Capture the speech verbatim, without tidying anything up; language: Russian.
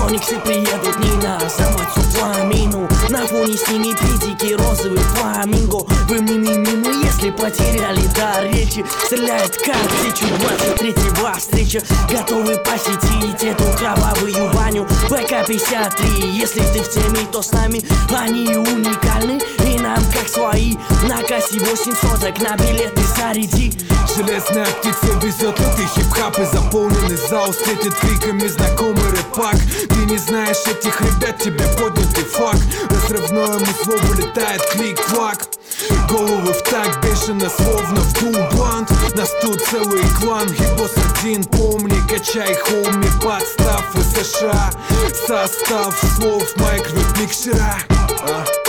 Ониксы приедут не на замацу пламину. На фоне синей педики, розовый фламинго. Вы мне мимимы, если потеряли дар речи. Стреляет как птичью двадцать третьего встреча. Готовы посетить эту кровавую баню. ВК пятьдесят три, если ты в теме, то с нами. Они уникальны и нам как свои. На кассе восемь соток, на билеты заряди. Железная птица везет, но ты хип-хап и заполненный зал встретит криками знакомый рэпак. Ты не знаешь этих ребят, тебе поднятый факт. Разрывное мусло вылетает клик-клак. Головы в так бешено, словно в дублант. Нас тут целый клан, и босс один, помни. Качай, хоуми, подстав из США. Состав слов, майк, микшера.